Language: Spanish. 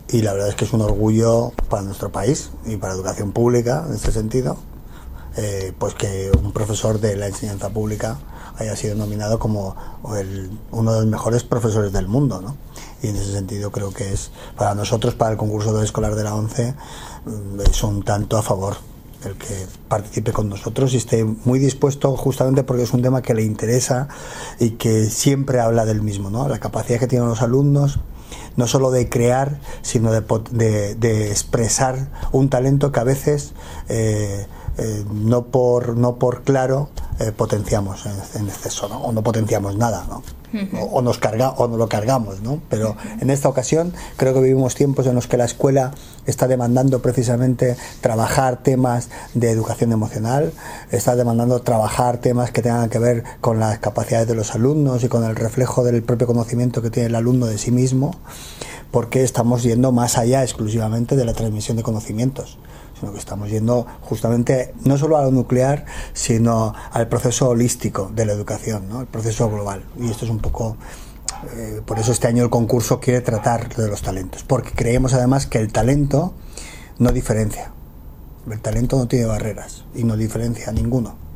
y la verdad es que es un orgullo para nuestro país y para la educación pública en este sentido, pues que un profesor de la enseñanza pública haya sido nominado como uno de los mejores profesores del mundo, ¿no? Y en ese sentido creo que es para nosotros, para el concurso de escolar de la ONCE, es un tanto a favor el que participe con nosotros y esté muy dispuesto, justamente porque es un tema que le interesa y que siempre habla del mismo, ¿no? La capacidad que tienen los alumnos, no solo de crear, sino de expresar un talento que a veces no por claro potenciamos en exceso, ¿no? O no potenciamos nada, ¿no? O nos lo cargamos, ¿no? Pero en esta ocasión creo que vivimos tiempos en los que la escuela está demandando precisamente trabajar temas de educación emocional, está demandando trabajar temas que tengan que ver con las capacidades de los alumnos y con el reflejo del propio conocimiento que tiene el alumno de sí mismo, porque estamos yendo más allá exclusivamente de la transmisión de conocimientos, sino que estamos yendo justamente no solo a lo nuclear, sino al proceso holístico de la educación, ¿no? El proceso global. Y esto es un poco, por eso este año el concurso quiere tratar de los talentos, porque creemos además que el talento no diferencia, el talento no tiene barreras y no diferencia a ninguno.